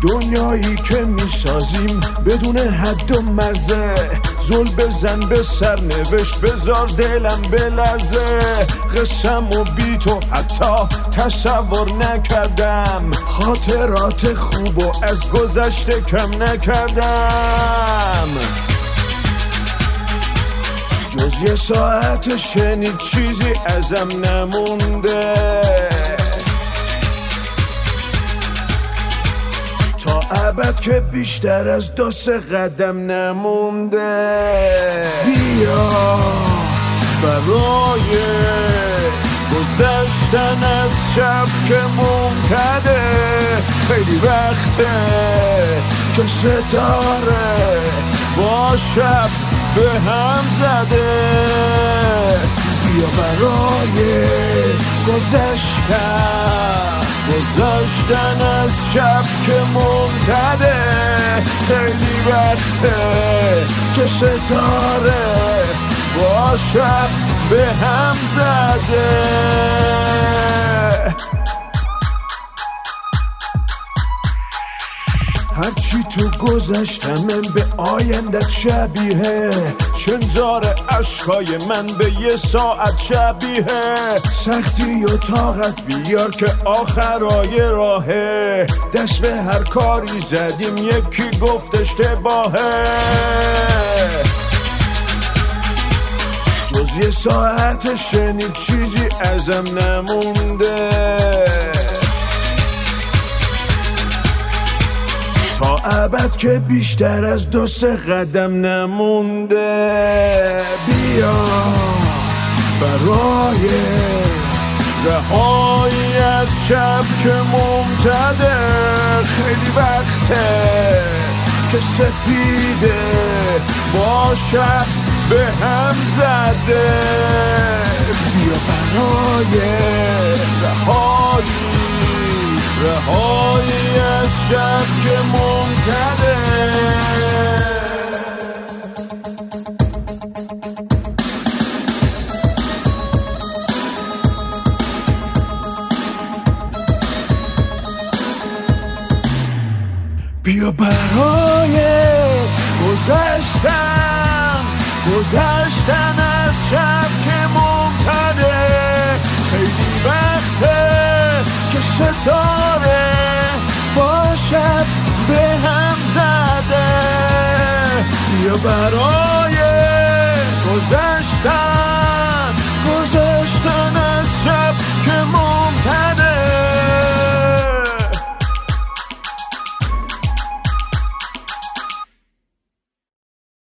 دنیایی که میسازیم بدون حد و مرزه، زل بزن به سرنوشت بذار دلم بلرزه. قسم و بی تو حتی تصور نکردم، خاطرات خوب و از گذشته کم نکردم. جز یه ساعت شنید چیزی ازم نمونده، تا ابد که بیشتر از 2 قدم نمونده. بیا برای گذشتن از شب که ممتده، خیلی وقته که ستاره با شب به هم زده. بیا برای گذشتن از شب که ممتده، خیلی وقته که ستاره با شب به هم زده. هرچی تو گذشتمم به آیندت شبیه، شنزار عشقای من به یه ساعت شبیه. سختی و طاقت بیار که آخرای راهه، دست به هر کاری زدیم یکی گفت اشتباهه. جز یه ساعت شنید چیزی ازم نمونده، تا ابد که بیشتر از 2 قدم نمونده. بیا برای رهایی از شب که ممتده، خیلی وقته که سپیده با شب به هم زده. بیا برای رهایی از شب که ممتده. بیا برای گذشتن از شب که ممتده، خیلی وقته که ستاره با شب به هم زده. بیا برای